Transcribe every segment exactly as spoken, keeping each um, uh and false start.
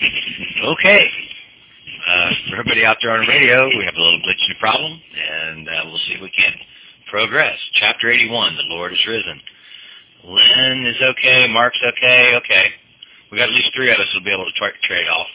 Okay. Uh, for everybody out there on the radio, we have a little glitch in the problem, and uh, we'll see if we can progress. Chapter eighty-one, The Lord is Risen. Lynn is okay. Mark's okay. Okay. We got at least three of us who'll be able to tra- trade off.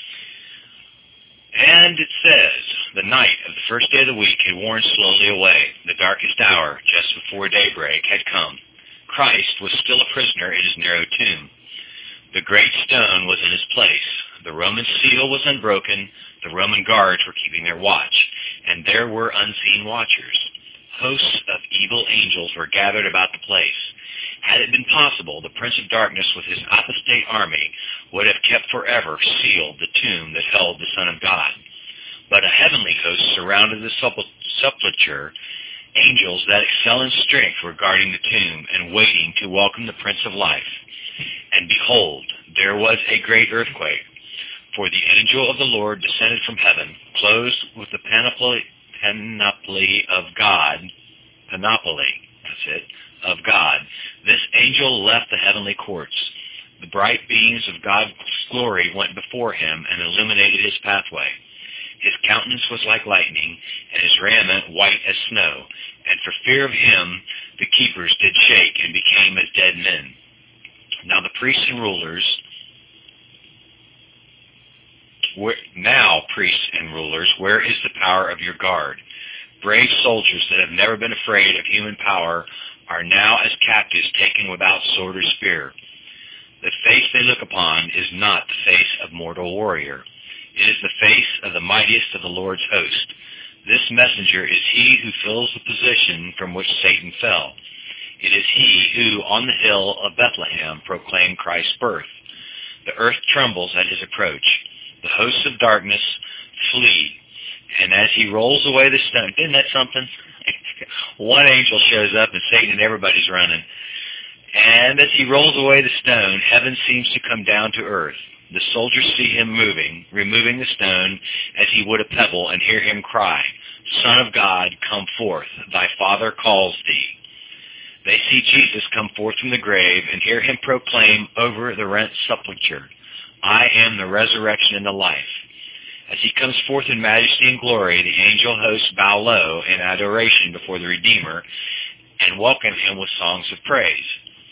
And it says, the night of the first day of the week had worn slowly away. The darkest hour, just before daybreak, had come. Christ was still a prisoner in his narrow tomb. The great stone was in his place. The Roman seal was unbroken. The Roman guards were keeping their watch, and there were unseen watchers. Hosts of evil angels were gathered about the place. Had it been possible, the Prince of Darkness with his apostate army would have kept forever sealed the tomb that held the Son of God. But a heavenly host surrounded the sepulchre. Angels that excel in strength were guarding the tomb and waiting to welcome the Prince of Life. And behold, there was a great earthquake, for the angel of the Lord descended from heaven, clothed with the panoply, panoply of God, panoply, that's it, of God. This angel left the heavenly courts. The bright beams of God's glory went before him and illuminated his pathway. His countenance was like lightning, and his raiment white as snow. And for fear of him, the keepers did shake and became as dead men. Now the priests and rulers, where, now priests and rulers, where is the power of your guard? Brave soldiers that have never been afraid of human power are now as captives taken without sword or spear. The face they look upon is not the face of mortal warrior. It is the face of the mightiest of the Lord's host. This messenger is he who fills the position from which Satan fell. It is he who, on the hill of Bethlehem, proclaimed Christ's birth. The earth trembles at his approach. The hosts of darkness flee. And as he rolls away the stone, isn't that something? One angel shows up and Satan and everybody's running. And as he rolls away the stone, heaven seems to come down to earth. The soldiers see him moving, removing the stone as he would a pebble, and hear him cry, Son of God, come forth. Thy Father calls thee. They see Jesus come forth from the grave and hear him proclaim over the rent sepulchre, I am the resurrection and the life. As he comes forth in majesty and glory, the angel hosts bow low in adoration before the Redeemer and welcome him with songs of praise.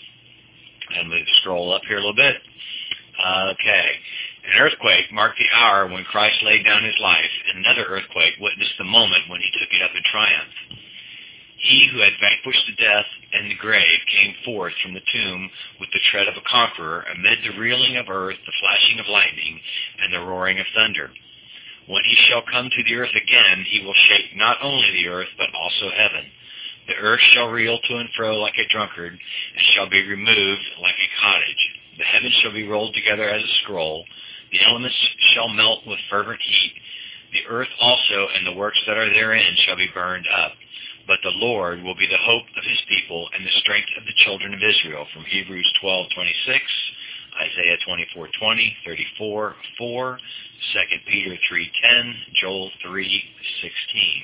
And we scroll up here a little bit. Okay. An earthquake marked the hour when Christ laid down his life, and another earthquake witnessed the moment when he took it up in triumph. He who had vanquished the death and the grave came forth from the tomb with the tread of a conqueror amid the reeling of earth, the flashing of lightning, and the roaring of thunder. When he shall come to the earth again, he will shake not only the earth, but also heaven. The earth shall reel to and fro like a drunkard, and shall be removed like a cottage. The heavens shall be rolled together as a scroll. The elements shall melt with fervent heat. The earth also and the works that are therein shall be burned up. But the Lord will be the hope of his people and the strength of the children of Israel. From Hebrews twelve twenty-six, Isaiah twenty-four twenty, thirty-four four, Second Peter three ten, Joel three sixteen.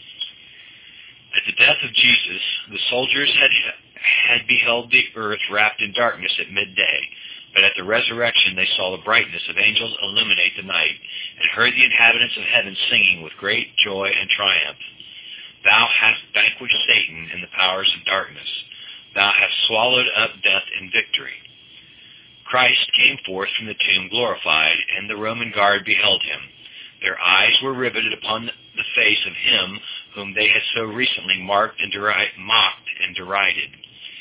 At the death of Jesus, the soldiers had had beheld the earth wrapped in darkness at midday. But at the resurrection they saw the brightness of angels illuminate the night, and heard the inhabitants of heaven singing with great joy and triumph. Thou hast vanquished Satan and the powers of darkness. Thou hast swallowed up death in victory. Christ came forth from the tomb glorified, and the Roman guard beheld him. Their eyes were riveted upon the face of him whom they had so recently marked and deri- mocked and derided.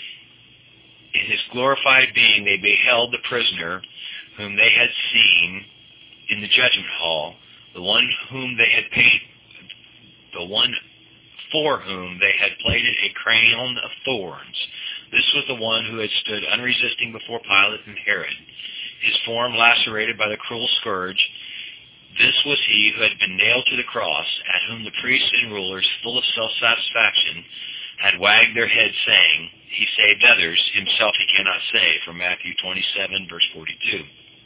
In his glorified being they beheld the prisoner whom they had seen in the judgment hall, the one whom they had paid, the one for whom they had plaited a crown of thorns. This was the one who had stood unresisting before Pilate and Herod, his form lacerated by the cruel scourge. This was he who had been nailed to the cross, at whom the priests and rulers, full of self-satisfaction, had wagged their heads, saying, He saved others, himself he cannot save, from Matthew twenty-seven, verse forty-two.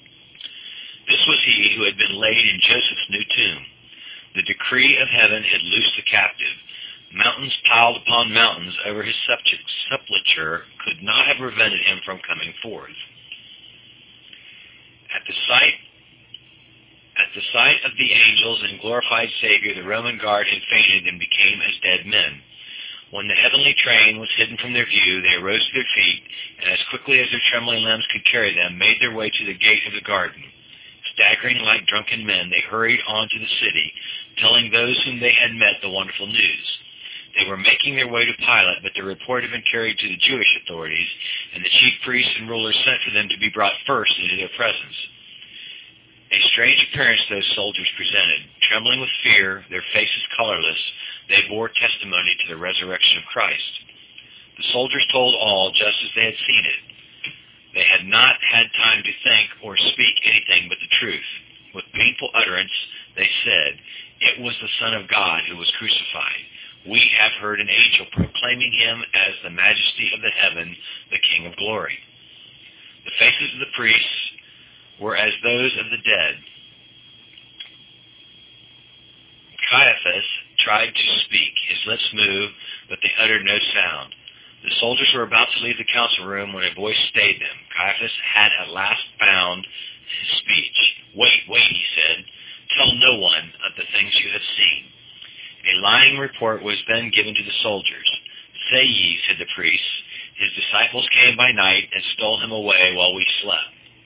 This was he who had been laid in Joseph's new tomb. The decree of heaven had loosed the captive. Mountains piled upon mountains over his sepulchre could not have prevented him from coming forth. At the sight At the sight of the angels and glorified Savior, the Roman guard had fainted and became as dead men. When the heavenly train was hidden from their view, they arose to their feet, and as quickly as their trembling limbs could carry them, made their way to the gate of the garden. Staggering like drunken men, they hurried on to the city, telling those whom they had met the wonderful news. They were making their way to Pilate, but the report had been carried to the Jewish authorities, and the chief priests and rulers sent for them to be brought first into their presence. A strange appearance those soldiers presented. Trembling with fear, their faces colorless, they bore testimony to the resurrection of Christ. The soldiers told all just as they had seen it. They had not had time to think or speak anything but the truth. With painful utterance, they said, "It was the Son of God who was crucified. We have heard an angel proclaiming him as the majesty of the heaven, the King of glory." The faces of the priests were as those of the dead. Caiaphas tried to speak. His lips moved, but they uttered no sound. The soldiers were about to leave the council room when a voice stayed them. Caiaphas had at last found his speech. "Wait, wait," he said. "Tell no one of the things you have seen." A lying report was then given to the soldiers. "Say ye," said the priests, "his disciples came by night and stole him away while we slept."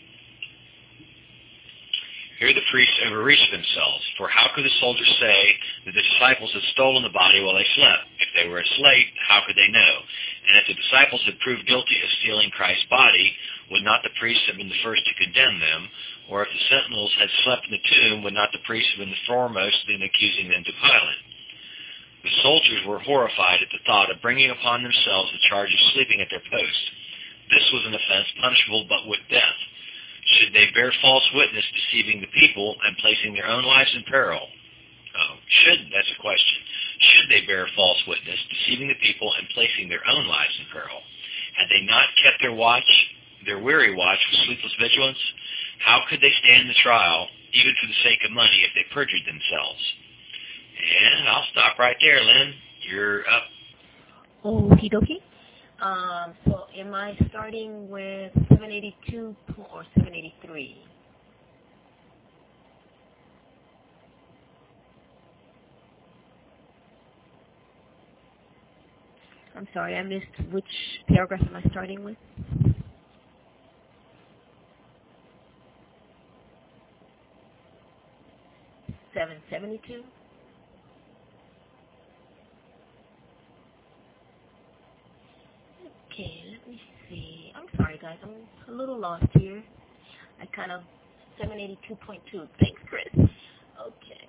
Here the priests overreached themselves, for how could the soldiers say that the disciples had stolen the body while they slept? If they were asleep, how could they know? And if the disciples had proved guilty of stealing Christ's body, would not the priests have been the first to condemn them? Or if the sentinels had slept in the tomb, would not the priests have been the foremost in accusing them to Pilate? The soldiers were horrified at the thought of bringing upon themselves the charge of sleeping at their post. This was an offense punishable but with death. Should they bear false witness, deceiving the people and placing their own lives in peril? Oh, should, that's a question. Should they bear false witness, deceiving the people and placing their own lives in peril? Had they not kept their watch, their weary watch with sleepless vigilance? How could they stand the trial, even for the sake of money, if they perjured themselves? And I'll stop right there, Lynn. You're up. Okie dokie. Um, so am I starting with seven eighty-two or seven eighty-three? I'm sorry, I missed which paragraph am I starting with? seven seventy-two? Okay, let me see. I'm sorry, guys. I'm a little lost here. I kind of... seven eighty-two point two. Thanks, Chris. Okay.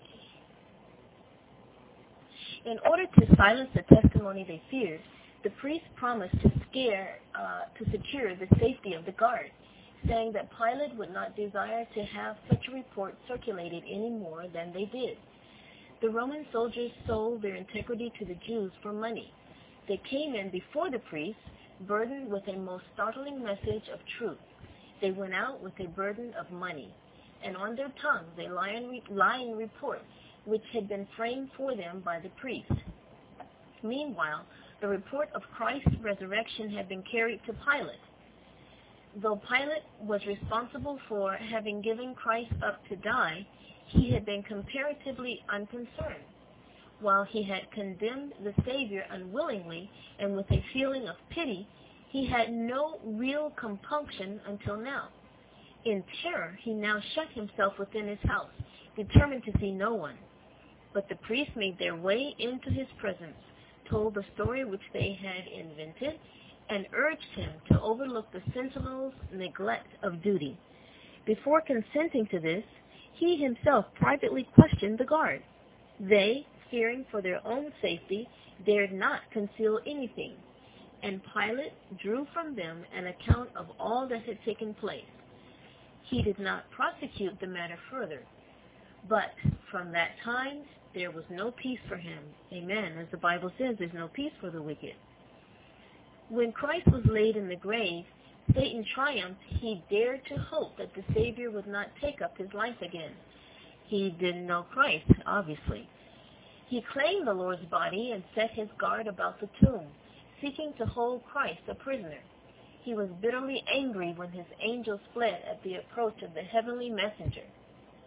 In order to silence the testimony they feared, the priests promised to scare, uh, to secure the safety of the guard, saying that Pilate would not desire to have such a report circulated any more than they did. The Roman soldiers sold their integrity to the Jews for money. They came in before the priests, burdened with a most startling message of truth. They went out with a burden of money, and on their tongues a lying, lying report, which had been framed for them by the priests. Meanwhile, the report of Christ's resurrection had been carried to Pilate. Though Pilate was responsible for having given Christ up to die, he had been comparatively unconcerned. While he had condemned the Savior unwillingly and with a feeling of pity, he had no real compunction until now. In terror, he now shut himself within his house, determined to see no one. But the priests made their way into his presence, told the story which they had invented, and urged him to overlook the sentinel's neglect of duty. Before consenting to this, he himself privately questioned the guard. They, fearing for their own safety, dared not conceal anything, and Pilate drew from them an account of all that had taken place. He did not prosecute the matter further, but from that time there was no peace for him. Amen. As the Bible says, there's no peace for the wicked. When Christ was laid in the grave, Satan triumphed. He dared to hope that the Savior would not take up his life again. He didn't know Christ, obviously. He claimed the Lord's body and set his guard about the tomb, seeking to hold Christ a prisoner. He was bitterly angry when his angels fled at the approach of the heavenly messenger.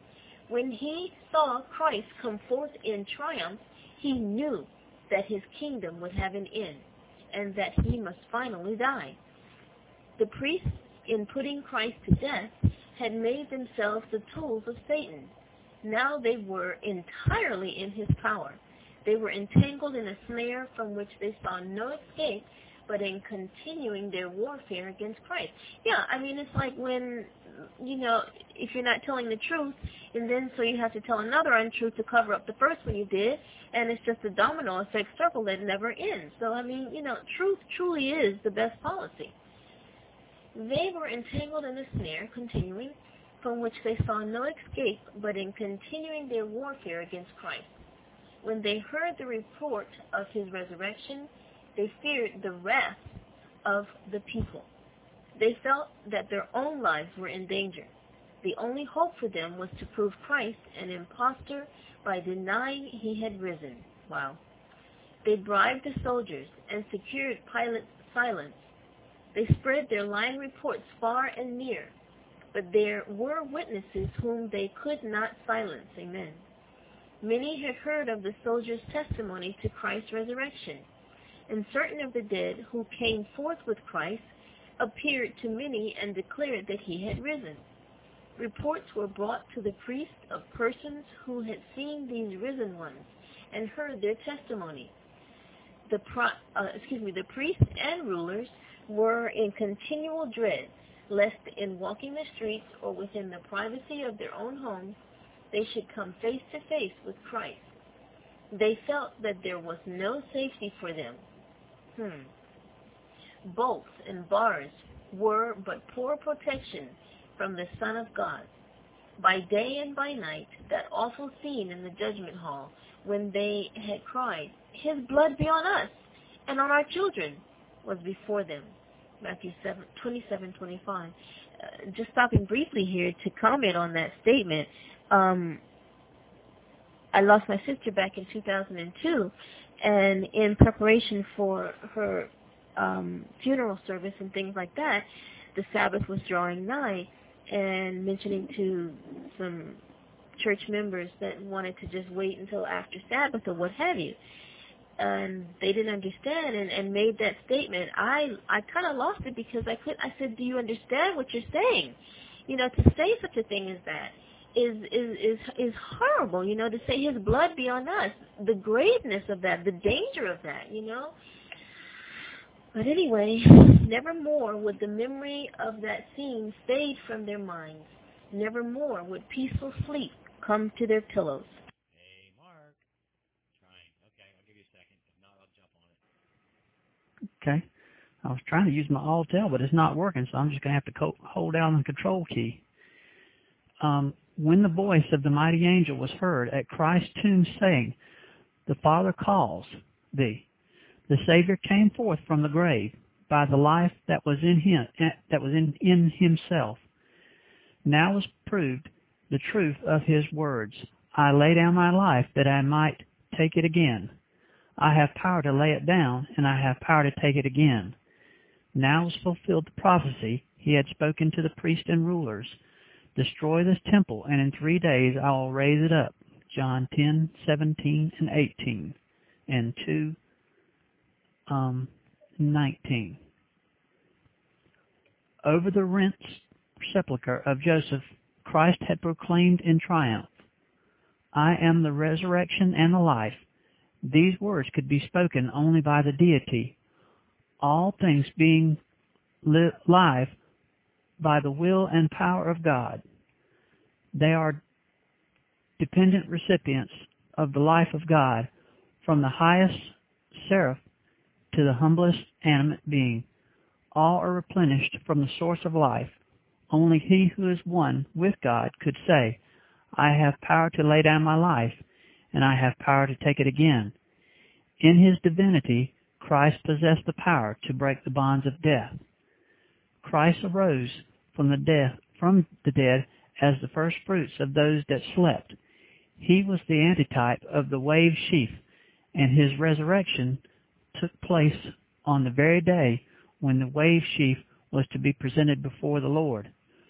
When he saw Christ come forth in triumph, he knew that his kingdom would have an end, and that he must finally die. The priests, in putting Christ to death, had made themselves the tools of Satan. Now they were entirely in his power. They were entangled in a snare from which they saw no escape, but in continuing their warfare against Christ. Yeah, I mean, it's like when, you know, if you're not telling the truth, and then so you have to tell another untruth to cover up the first one you did, and it's just a domino effect circle that never ends. So, I mean, you know, truth truly is the best policy. They were entangled in a snare, continuing, from which they saw no escape, but in continuing their warfare against Christ. When they heard the report of his resurrection, they feared the wrath of the people. They felt that their own lives were in danger. The only hope for them was to prove Christ an impostor by denying he had risen. Wow. They bribed the soldiers and secured Pilate's silence. They spread their lying reports far and near, but there were witnesses whom they could not silence. Amen. Many had heard of the soldiers' testimony to Christ's resurrection, and certain of the dead who came forth with Christ appeared to many and declared that he had risen. Reports were brought to the priest of persons who had seen these risen ones and heard their testimony. The pro, uh, excuse me, the priests and rulers were in continual dread, lest in walking the streets or within the privacy of their own homes, they should come face to face with Christ. They felt that there was no safety for them. Hmm. Bolts and bars were but poor protection from the Son of God. By day and by night, that awful scene in the judgment hall when they had cried, "His blood be on us and on our children," was before them. Matthew twenty-seven twenty-five. Uh, just stopping briefly here to comment on that statement. Um, I lost my sister back in two thousand two, and in preparation for her um, funeral service and things like that, the Sabbath was drawing nigh, and mentioning to some church members that wanted to just wait until after Sabbath or what have you. And they didn't understand and, and made that statement. I I kind of lost it because I could. I said, "Do you understand what you're saying? You know, to say such a thing as that is is is is horrible. You know, to say His blood be on us, the graveness of that, the danger of that. You know." But anyway, nevermore would the memory of that scene fade from their minds. Nevermore would peaceful sleep come to their pillows. Hey, Mark. Trying. Okay, I'll give you a second. If not, I'll jump on it. Okay. I was trying to use my Alt-L, but it's not working, so I'm just going to have to co- hold down the control key. Um, when the voice of the mighty angel was heard at Christ's tomb saying, "The Father calls thee," the Savior came forth from the grave by the life that was in him, that was in, in himself. Now was proved the truth of his words. "I lay down my life that I might take it again. I have power to lay it down, and I have power to take it again." Now was fulfilled the prophecy he had spoken to the priests and rulers. "Destroy this temple, and in three days I will raise it up." John ten, seventeen, and eighteen, and two, um, nineteen. Over the rent sepulchre of Joseph, Christ had proclaimed in triumph, "I am the resurrection and the life." These words could be spoken only by the deity, all things being li- live by the will and power of God. They are dependent recipients of the life of God, from the highest seraph to the humblest animate being. All are replenished from the source of life. Only he who is one with God could say, "I have power to lay down my life, and I have power to take it again." In his divinity, Christ possessed the power to break the bonds of death. Christ arose from the death from the dead as the first fruits of those that slept. He was the antitype of the wave sheaf, and his resurrection took place on the very day when the wave sheaf was to be presented before the Lord.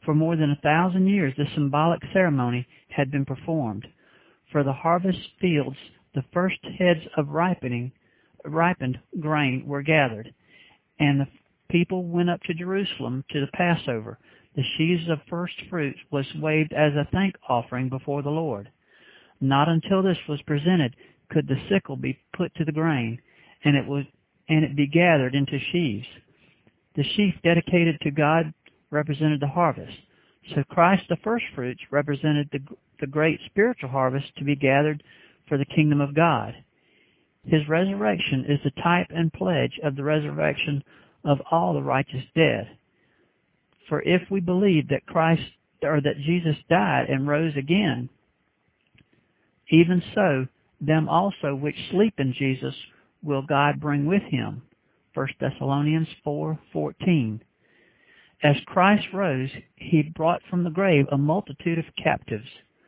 For more than a thousand years, this symbolic ceremony had been performed. For the harvest fields, the first heads of ripening, ripened grain were gathered, and the people went up to Jerusalem to the Passover. The sheaves of first fruits was waved as a thank offering before the Lord. Not until this was presented could the sickle be put to the grain, and it was and it be gathered into sheaves. The sheaf dedicated to God represented the harvest. So Christ, the first fruits, represented the, the great spiritual harvest to be gathered for the kingdom of God. His resurrection is the type and pledge of the resurrection of all the righteous dead. For if we believe that Christ, or that Jesus died and rose again, even so, them also which sleep in Jesus will God bring with him. First Thessalonians four fourteen. As Christ rose, he brought from the grave a multitude of captives.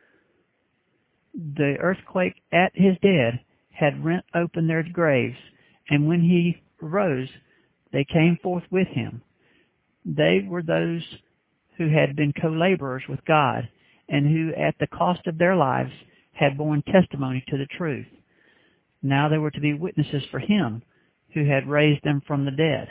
The earthquake at his dead had rent open their graves, and when he rose, they came forth with him. They were those who had been co-laborers with God, and who at the cost of their lives had borne testimony to the truth. Now they were to be witnesses for him who had raised them from the dead.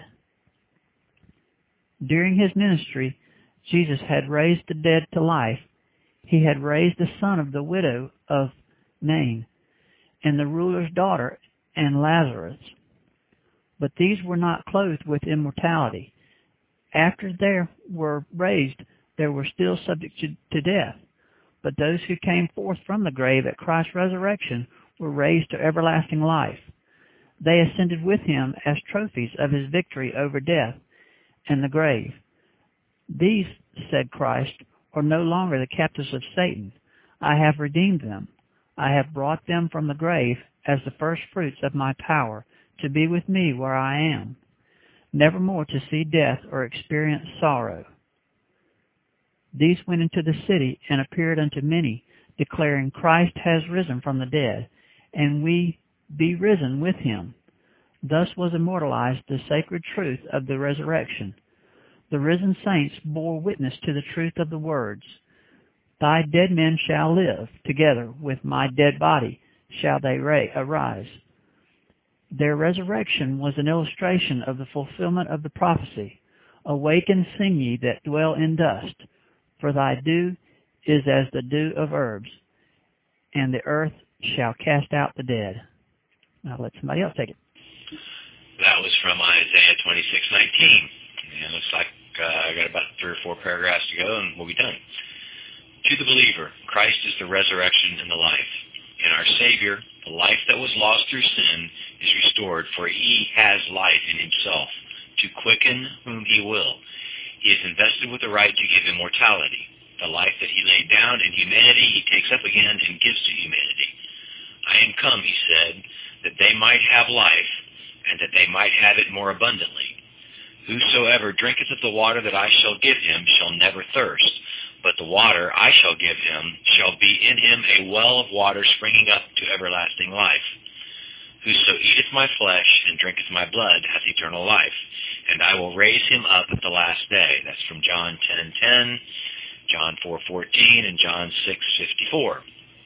During his ministry, Jesus had raised the dead to life. He had raised the son of the widow of Nain, and the ruler's daughter, and Lazarus. But these were not clothed with immortality. After they were raised, they were still subject to, to death. But those who came forth from the grave at Christ's resurrection were raised to everlasting life. They ascended with him as trophies of his victory over death and the grave. These, said Christ, are no longer the captives of Satan. I have redeemed them. I have brought them from the grave as the first fruits of my power to be with me where I am, never more to see death or experience sorrow. These went into the city and appeared unto many, declaring, Christ has risen from the dead, and we be risen with him. Thus was immortalized the sacred truth of the resurrection. The risen saints bore witness to the truth of the words, Thy dead men shall live, together with my dead body shall they arise. Their resurrection was an illustration of the fulfillment of the prophecy, Awake and sing ye that dwell in dust, for thy dew is as the dew of herbs, and the earth shall cast out the dead. Now let somebody else take it. That was from Isaiah twenty-six nineteen. And it looks like uh, I got about three or four paragraphs to go, and we'll be done. To the believer, Christ is the resurrection and the life. In our Savior, the life that was lost through sin is restored, for he has life in himself, to quicken whom he will. He is invested with the right to give immortality. The life that he laid down in humanity, he takes up again and gives to humanity. I am come, he said, that they might have life, and that they might have it more abundantly. Whosoever drinketh of the water that I shall give him shall never thirst, but the water I shall give him shall be in him a well of water springing up to everlasting life. Whoso eateth my flesh and drinketh my blood hath eternal life, and I will raise him up at the last day. That's from John ten ten, John four fourteen, and John six fifty-four.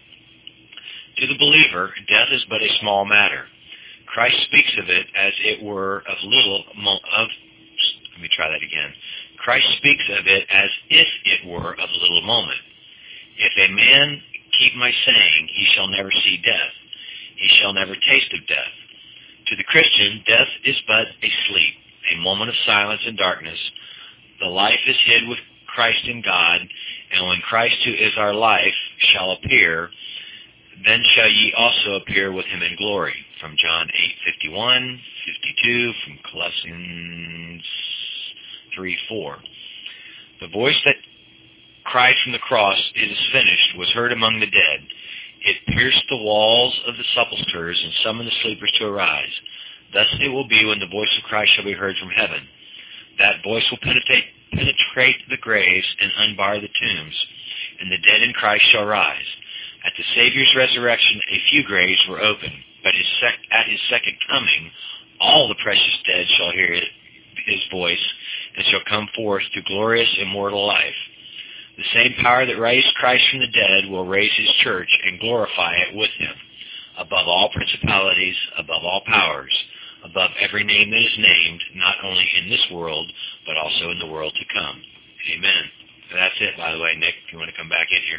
To the believer, death is but a small matter. Christ speaks of it as it were of little of. Let me try that again. Christ speaks of it as if it were of little moment. If a man keep my saying, he shall never see death. He shall never taste of death. To the Christian, death is but a sleep, a moment of silence and darkness. The life is hid with Christ in God, and when Christ, who is our life, shall appear, then shall ye also appear with him in glory. From John eight fifty-one, fifty-two, from Colossians three four. The voice that cried from the cross, "It is finished," was heard among the dead. It pierced the walls of the sepulchres and summoned the sleepers to arise. Thus it will be when the voice of Christ shall be heard from heaven. That voice will penetrate, penetrate the graves and unbar the tombs, and the dead in Christ shall rise. At the Savior's resurrection, a few graves were opened, but his sec- at his second coming, all the precious dead shall hear his voice and shall come forth to glorious immortal life. The same power that raised Christ from the dead will raise his church and glorify it with him, above all principalities, above all powers, above every name that is named, not only in this world, but also in the world to come. Amen. So that's it, by the way, Nick, if you want to come back in here.